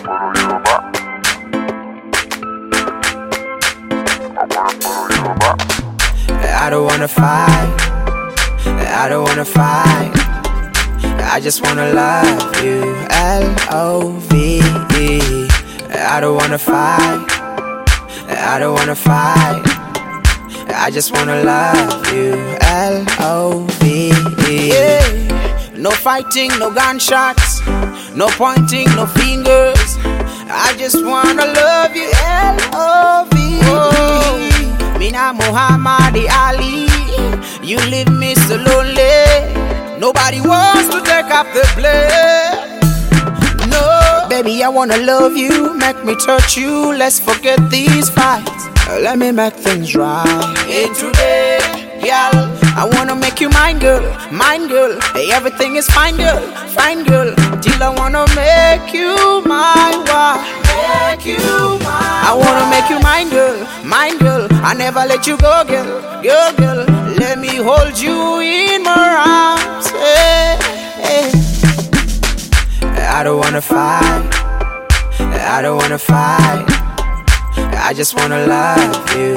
I don't wanna fight, I don't wanna fight, I just wanna love you, L-O-V-E. I don't wanna fight, I don't wanna fight, I just wanna love you, L-O-V-E. Yeah. No fighting, no gunshots, no pointing, no fingers, I just wanna love you, L-O-V-E. Me na Muhammad Ali, you leave me so lonely. Nobody wants to take up the blame. No, baby, I wanna love you, make me touch you. Let's forget these fights. Let me make things right. And today, girl, I wanna make you mine, girl, mine, girl. Hey, everything is fine, girl, fine, girl. Till I wanna make you my wife. Make you mine. I wanna make you mine, girl, mine, girl. I never let you go, girl, girl, girl. Let me hold you in my arms. Hey, hey. I don't wanna fight, I don't wanna fight, I just wanna love you,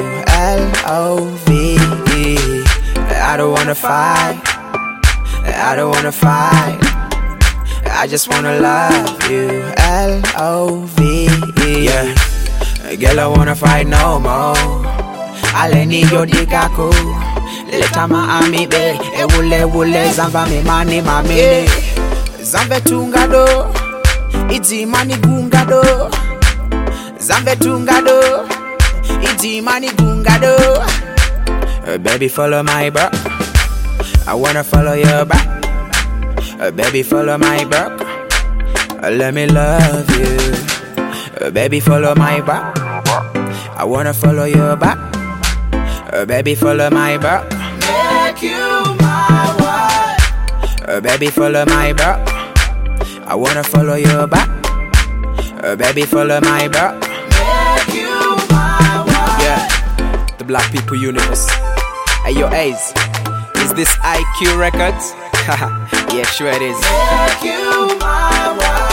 L-O-V-E. I don't wanna fight, I don't wanna fight, I just wanna love you, L-O-V-E. Yeah, girl, I wanna fight no more. Aleni yo dikako, leta maami be, wule zamba me mani mami. Zambe tungado, iti mani gungado. Zambe tungado, iti mani gungado. Baby, follow my back, I wanna follow your back. Baby, follow my back, let me love you. Baby, follow my back, I wanna follow your back. Baby, follow my back, make you my wife. Baby, follow my back, I wanna follow your back. Baby, follow my back, make you my wife. Yeah, the Black People Universe. Hey, yo, Ace, is this IQ Records? Yeah, sure it is. Make you my wife.